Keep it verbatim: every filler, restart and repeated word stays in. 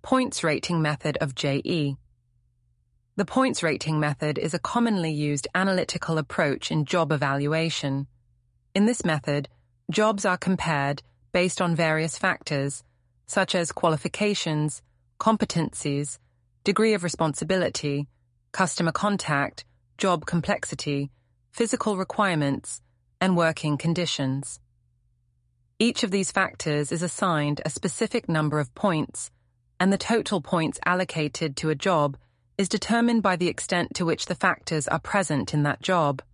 Points rating method of J E. The points rating method is a commonly used analytical approach in job evaluation. In this method, jobs are compared based on various factors, such as qualifications, competencies, degree of responsibility, customer contact, job complexity, physical requirements, and working conditions. Each of these factors is assigned a specific number of points, and the total points allocated to a job is determined by the extent to which the factors are present in that job.